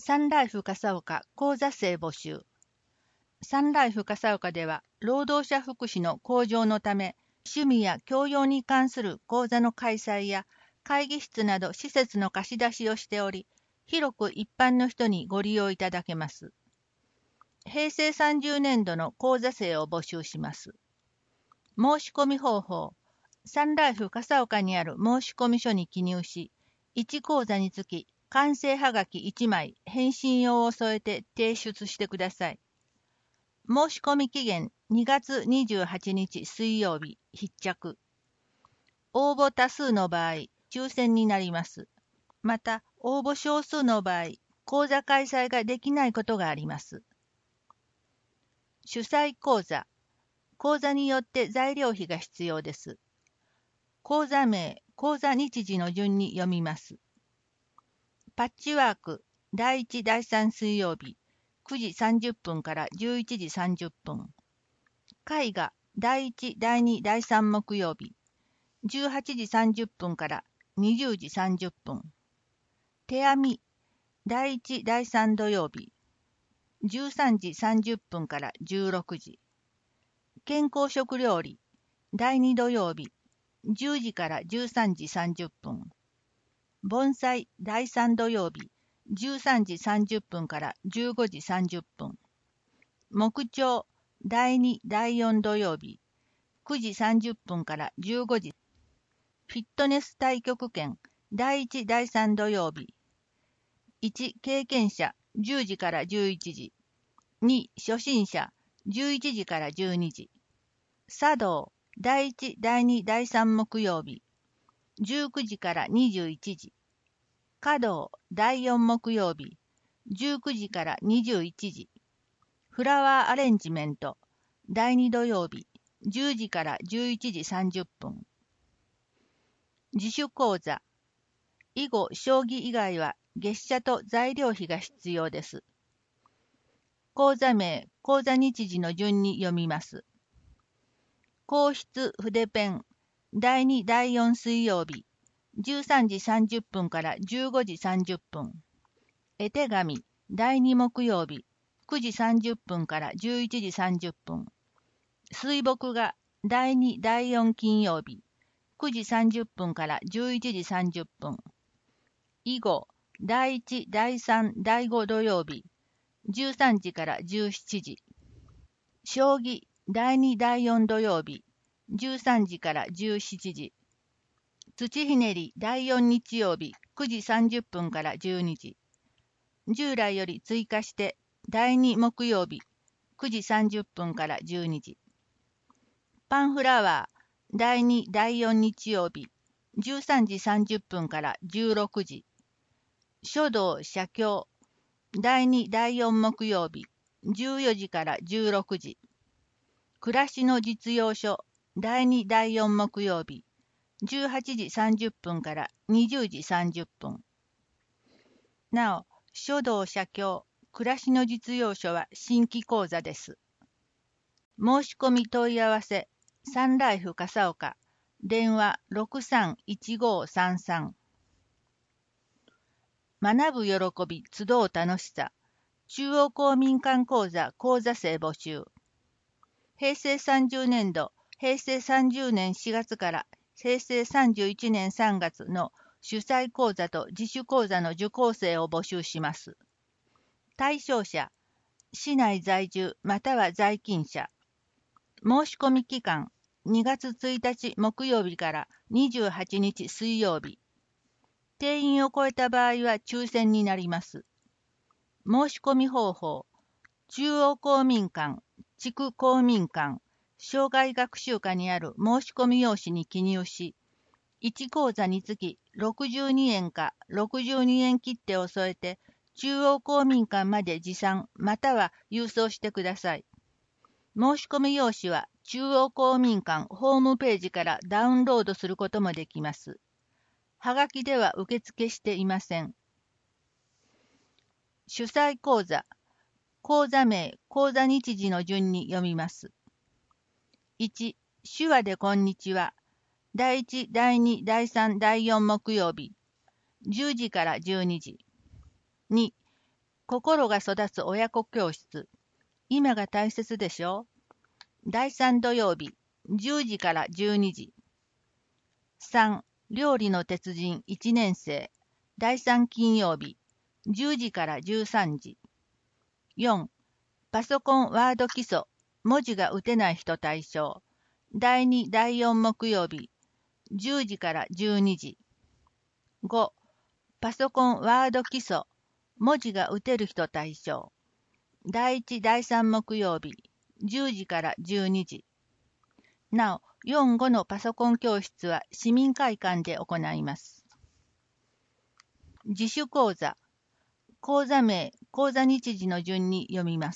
サンライフ笠岡講座生募集。サンライフ笠岡では、労働者福祉の向上のため、趣味や教養に関する講座の開催や、会議室など施設の貸し出しをしており、広く一般の人にご利用いただけます。平成30年度の講座生を募集します。申し込み方法。サンライフ笠岡にある申し込み書に記入し、1講座につき、完成はがき1枚、返信用を添えて提出してください。申し込み期限2月28日水曜日、必着。応募多数の場合、抽選になります。また、応募少数の場合、講座開催ができないことがあります。主催講座。講座によって材料費が必要です。講座名、講座日時の順に読みます。パッチワーク、第1、第3水曜日、9時30分から11時30分。絵画、第1、第2、第3木曜日、18時30分から20時30分。手編み、第1、第3土曜日、13時30分から16時。健康食料理、第2土曜日、10時から13時30分。盆栽、第3土曜日、13時30分から15時30分。木彫、第2、第4土曜日、9時30分から15時。フィットネス太極拳、第1、第3土曜日。1、経験者、10時から11時。2、初心者、11時から12時。茶道、第1、第2、第3木曜日。19時から21時。華道、第4木曜日。19時から21時。フラワーアレンジメント、第2土曜日。10時から11時30分。自主講座。囲碁、将棋以外は月謝と材料費が必要です。講座名、講座日時の順に読みます。硬筆筆ペン、第2、第4水曜日、13時30分から15時30分。絵手紙、第2木曜日、9時30分から11時30分。水墨画、第2、第4金曜日、9時30分から11時30分。囲碁、第1、第3、第5土曜日、13時から17時。将棋、第2、第4土曜日、13時から17時。土ひねり、第4日曜日、9時30分から12時。従来より追加して、第2木曜日、9時30分から12時。パンフラワー、第2、第4日曜日、13時30分から16時。書道写経、第2、第4木曜日、14時から16時。暮らしの実用書、第2、第4木曜日、18時30分から20時30分。なお、書道写経、暮らしの実用書は新規講座です。申し込み問い合わせ、サンライフ笠岡、電話631533。学ぶ喜び、集う楽しさ。中央公民館講座講座生募集。平成30年度、平成30年4月から平成31年3月の主催講座と自主講座の受講生を募集します。対象者、市内在住または在勤者。申し込み期間、2月1日木曜日から28日水曜日。定員を超えた場合は抽選になります。申し込み方法、中央公民館、地区公民館、生涯学習課にある申し込み用紙に記入し、1講座につき62円か62円切手を添えて、中央公民館まで持参または郵送してください。申し込み用紙は中央公民館ホームページからダウンロードすることもできます。はがきでは受付していません。主催講座、講座名、講座日時の順に読みます。1、手話でこんにちは。第1、第2、第3、第4木曜日。10時から12時。2、 心が育つ親子教室。今が大切でしょ。第3土曜日、10時から12時。3、料理の鉄人1年生。第3金曜日、10時から13時。4、パソコンワード基礎。文字が打てない人対象。第2、第4木曜日、10時から12時。5、パソコンワード基礎。文字が打てる人対象。第1、第3木曜日、10時から12時。なお、4、5のパソコン教室は市民会館で行います。自主講座。講座名、講座日時の順に読みます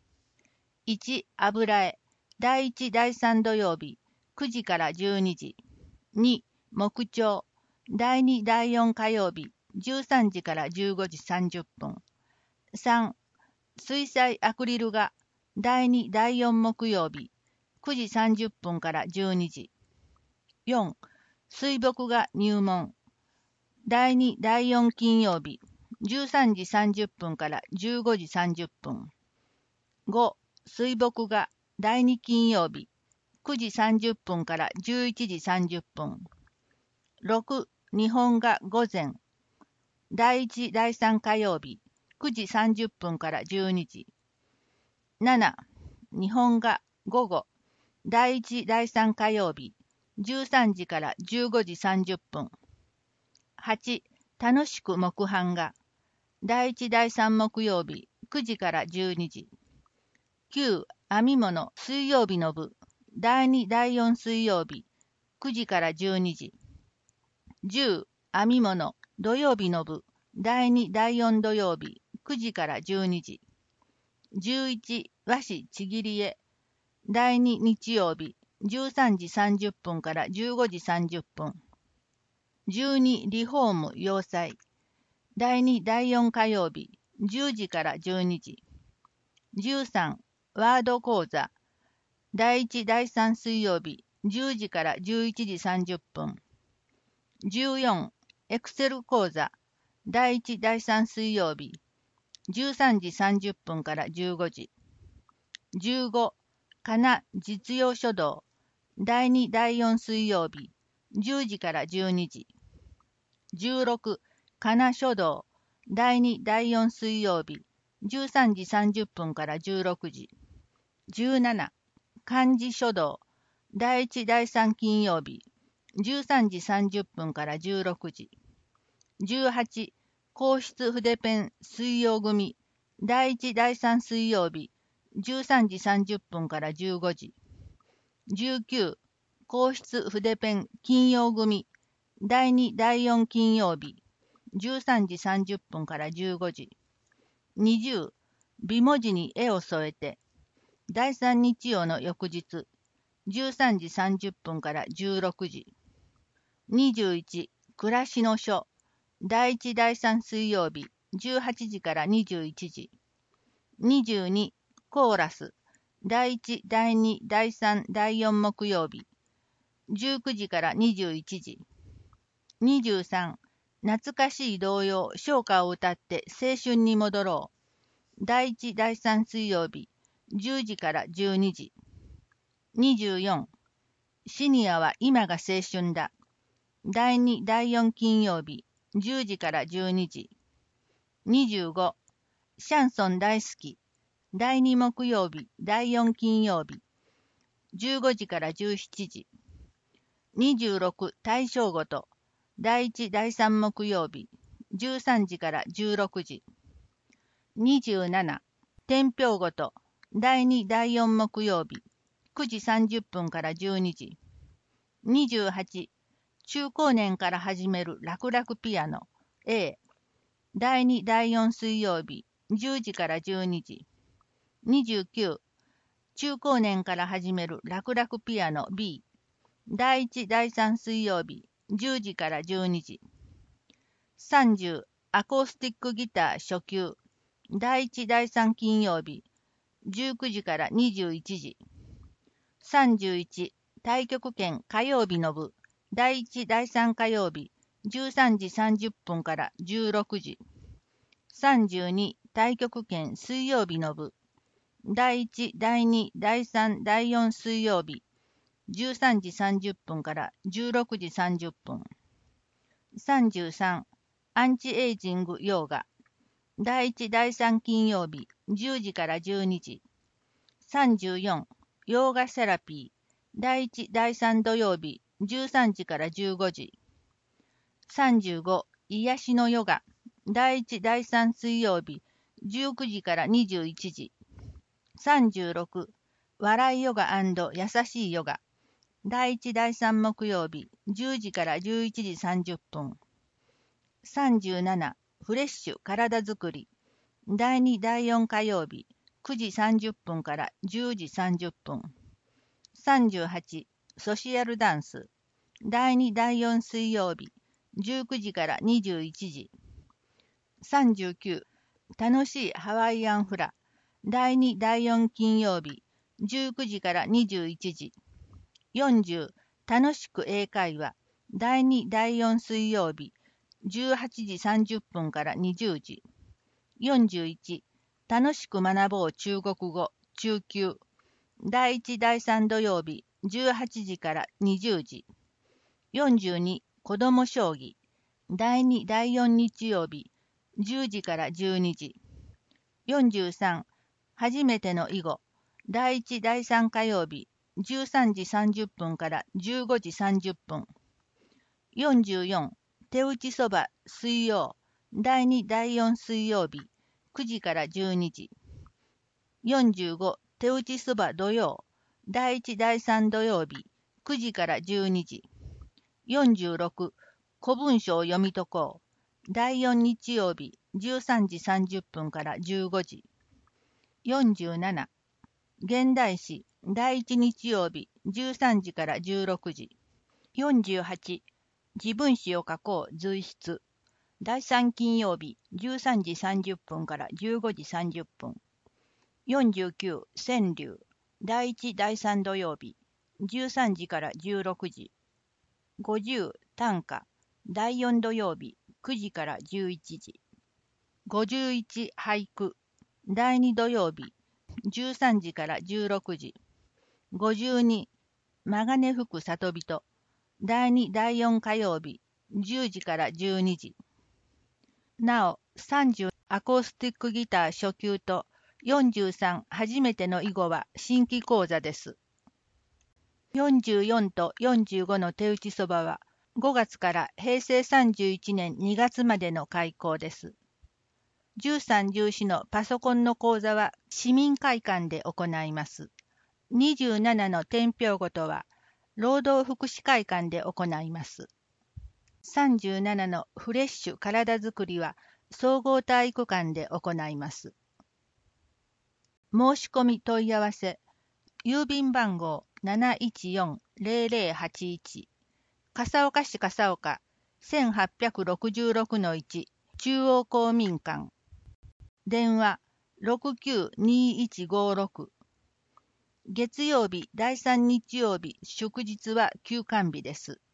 。1、油絵。第1、第3土曜日、9時から12時。2、木彫。第2、第4火曜日、13時から15時30分。3、水彩アクリル画。第2、第4木曜日、9時30分から12時。4、水墨画入門。第2、第4金曜日、13時30分から15時30分。5、水墨画第2金曜日、9時30分から11時30分。6、日本画午前。第1、第3火曜日、9時30分から12時。7、日本画午後。第1、第3火曜日、13時から15時30分。8、楽しく木版画。第1、第3木曜日、9時から12時。9、編み物水曜日の部。第2、第4水曜日、9時から12時。10、編み物土曜日の部。第2、第4土曜日、9時から12時。11、和紙ちぎり絵。第2日曜日、13時30分から15時30分。12、リフォーム洋裁。第2、第4火曜日、10時から12時。13、ワード講座。第1、第3水曜日、10時から11時30分。14、エクセル講座。第1、第3水曜日、13時30分から15時。15、かな実用書道。第2、第4水曜日、10時から12時。16、かな書道。第2、第4水曜日、13時30分から16時。17、漢字書道。第1、第3金曜日、13時30分から16時。18、硬質筆ペン水曜組。第1、第3水曜日、13時30分から15時。19、硬質筆ペン金曜組。第2、第4金曜日、13時30分から15時。20、美文字に絵を添えて。第3日曜の翌日、13時30分から16時。21、暮らしの書。第1、第3水曜日、18時から21時。22、コーラス。第1、第2、第3、第4木曜日、19時から21時。23、懐かしい童謡、唱歌を歌って青春に戻ろう。第1、第3水曜日、10時から12時。24、シニアは今が青春だ。第2、第4金曜日、10時から12時。25、シャンソン大好き。第2木曜日、第4金曜日、15時から17時。26、大正ごと。第1、第3木曜日、13時から16時。27、天平ごと。第2、第4木曜日、9時30分から12時。28、中高年から始める楽々ピアノ A。第2、第4水曜日、10時から12時。29、中高年から始める楽々ピアノ B。第1、第3水曜日、10時から12時。30、アコースティックギター初級。第1、第3金曜日、19時から21時。31、太極拳火曜日の部。第1、第3火曜日、13時30分から16時。32、 太極拳水曜日の部、第1、第2、第3、第4水曜日、13時30分から16時30分。33、アンチエイジングヨガ、第1、第3金曜日、10時から12時。34、ヨーガセラピー、第1、第3土曜日、13時から15時。35、癒しのヨガ、第1、第3水曜日、19時から21時。36、笑いヨガ&優しいヨガ、第1、第3木曜日、10時から11時30分。37、フレッシュ体づくり、第2、第4火曜日、9時30分から10時30分。38、ソシアルダンス、第2、第4水曜日、19時から21時。39、楽しいハワイアンフラ、第2、第4金曜日、19時から21時。40、楽しく英会話、第2、第4水曜日、18時30分から20時。41、楽しく学ぼう中国語、中級、第1、第3土曜日、18時から20時。42、子ども将棋、第2、第4日曜日、10時から12時。43、初めての囲碁、第1、第3火曜日、13時30分から15時30分。44、手打ちそば水曜、第2、第4水曜日、9時から12時。45、手打ちそば土曜、第1、第3土曜日、9時から12時。46、古文書を読み解こう、第4日曜日、13時30分から15時。47、現代史、第1日曜日、13時から16時。48、自分史を書こう随筆、第3金曜日、13時30分から15時30分。49、川柳、第1、第3土曜日、13時から16時。50、短歌、第4土曜日、9時から11時。51、俳句、第2土曜日、13時から16時。52、マガネ吹く里人、第2、第4火曜日、10時から12時。なお、30、アコースティックギター初級と43、初めての囲碁は新規講座です。44と45の手打ちそばは5月から平成31年2月までの開講です。13、14のパソコンの講座は市民会館で行います。27の天平ごとは労働福祉会館で行います。37のフレッシュ体づくりは総合体育館で行います。申し込み問い合わせ、郵便番号 714-0081 笠岡市笠岡 1866-1 中央公民館、電話 692156。 月曜日第3日曜日祝日は休館日です。